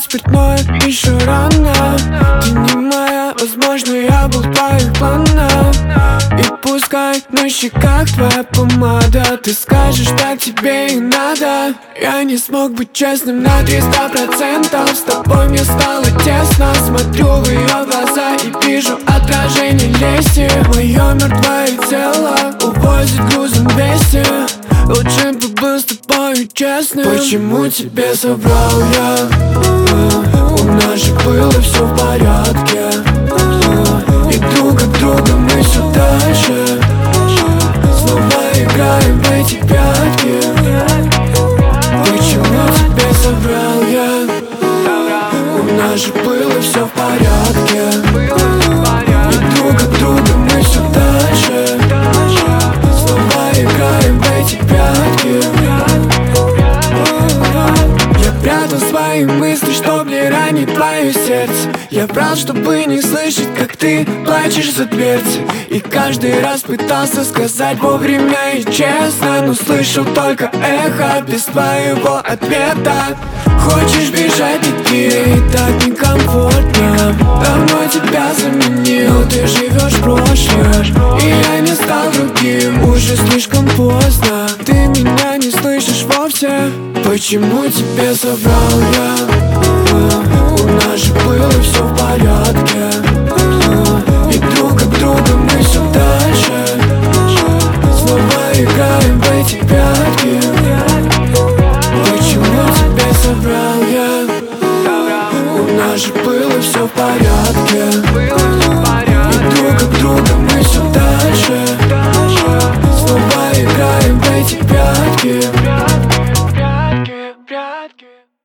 спиртное еще рано. Ты не моя, возможно, я был в твоих планах. И пускай на щеках твоя помада, ты скажешь, так тебе и надо. Я не смог быть честным на 300%. С тобой мне стало тесно. Смотрю в ее глаза и вижу отражение лести. Мое мертвое тело увозит грузом вести. Лучше бы был с тобой честным. Почему тебе соврал я? У нас же было все в порядке. И друг от друга мы все дальше. Снова играем в эти прятки. Почему тебе соврал я? У нас же было все в порядке. И друг от друга мы все дальше. Снова играем в эти прятки. Я прятал свои мысли, чтоб не ранить твое сердце. Я врал, чтобы не слышать, как ты плачешь за дверцы. И каждый раз пытался сказать вовремя и честно, но слышал только эхо без твоего ответа. Хочешь бежать, иди, и так некомфортно. Давно тебя заменил, ты живешь в прошлом. И я не стал другим, уже слишком поздно. Ты меня не слышишь вовсе. Почему тебе соврал я? У нас же было все в порядке. И друг от друга мы все дальше. Снова играем в эти прятки. Почему тебе соврал я? У нас же было все в порядке. И друг от друга